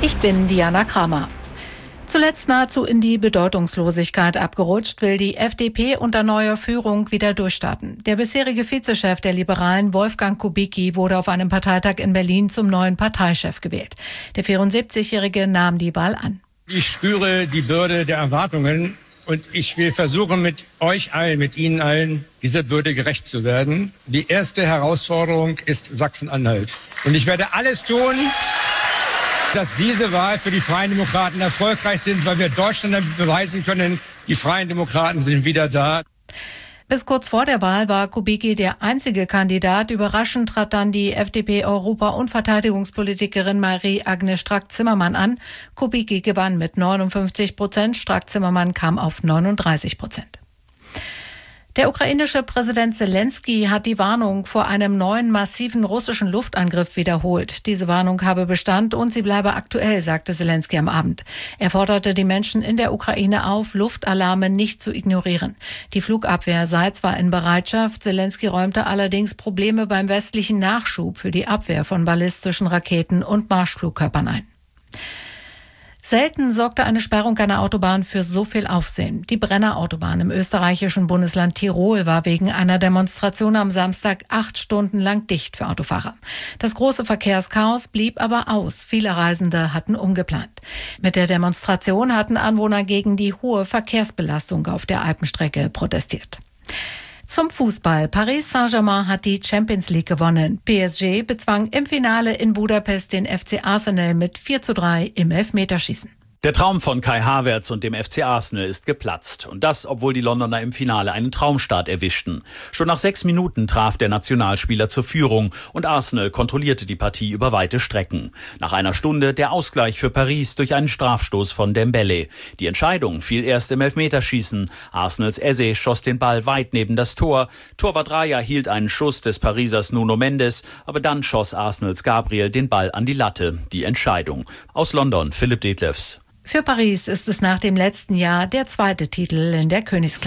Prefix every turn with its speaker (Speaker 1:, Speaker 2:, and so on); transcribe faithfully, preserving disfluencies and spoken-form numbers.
Speaker 1: Ich bin Diana Kramer. Zuletzt nahezu in die Bedeutungslosigkeit abgerutscht, will die F D P unter neuer Führung wieder durchstarten. Der bisherige Vizechef der Liberalen, Wolfgang Kubicki, wurde auf einem Parteitag in Berlin zum neuen Parteichef gewählt. Der vierundsiebzigjährige nahm die Wahl an.
Speaker 2: Ich spüre die Bürde der Erwartungen und ich will versuchen, mit euch allen, mit Ihnen allen, dieser Bürde gerecht zu werden. Die erste Herausforderung ist Sachsen-Anhalt. Und ich werde alles tun, dass diese Wahl für die Freien Demokraten erfolgreich sind, weil wir Deutschland damit beweisen können, die Freien Demokraten sind wieder da.
Speaker 1: Bis kurz vor der Wahl war Kubicki der einzige Kandidat. Überraschend trat dann die F D P-Europa- und Verteidigungspolitikerin Marie-Agnes Strack-Zimmermann an. Kubicki gewann mit neunundfünfzig Prozent, Strack-Zimmermann kam auf neununddreißig Prozent. Der ukrainische Präsident Selenskyj hat die Warnung vor einem neuen massiven russischen Luftangriff wiederholt. Diese Warnung habe Bestand und sie bleibe aktuell, sagte Selenskyj am Abend. Er forderte die Menschen in der Ukraine auf, Luftalarme nicht zu ignorieren. Die Flugabwehr sei zwar in Bereitschaft, Selenskyj räumte allerdings Probleme beim westlichen Nachschub für die Abwehr von ballistischen Raketen und Marschflugkörpern ein. Selten sorgte eine Sperrung einer Autobahn für so viel Aufsehen. Die Brennerautobahn im österreichischen Bundesland Tirol war wegen einer Demonstration am Samstag acht Stunden lang dicht für Autofahrer. Das große Verkehrschaos blieb aber aus. Viele Reisende hatten umgeplant. Mit der Demonstration hatten Anwohner gegen die hohe Verkehrsbelastung auf der Alpenstrecke protestiert. Zum Fußball. Paris Saint-Germain hat die Champions League gewonnen. P S G bezwang im Finale in Budapest den F C Arsenal mit vier zu drei im Elfmeterschießen.
Speaker 3: Der Traum von Kai Havertz und dem F C Arsenal ist geplatzt. Und das, obwohl die Londoner im Finale einen Traumstart erwischten. Schon nach sechs Minuten traf der Nationalspieler zur Führung und Arsenal kontrollierte die Partie über weite Strecken. Nach einer Stunde der Ausgleich für Paris durch einen Strafstoß von Dembélé. Die Entscheidung fiel erst im Elfmeterschießen. Arsenals Eze schoss den Ball weit neben das Tor. Torwart Raya hielt einen Schuss des Parisers Nuno Mendes, aber dann schoss Arsenals Gabriel den Ball an die Latte. Die Entscheidung. Aus London, Philipp Detlefs.
Speaker 1: Für Paris ist es nach dem letzten Jahr der zweite Titel in der Königsklasse.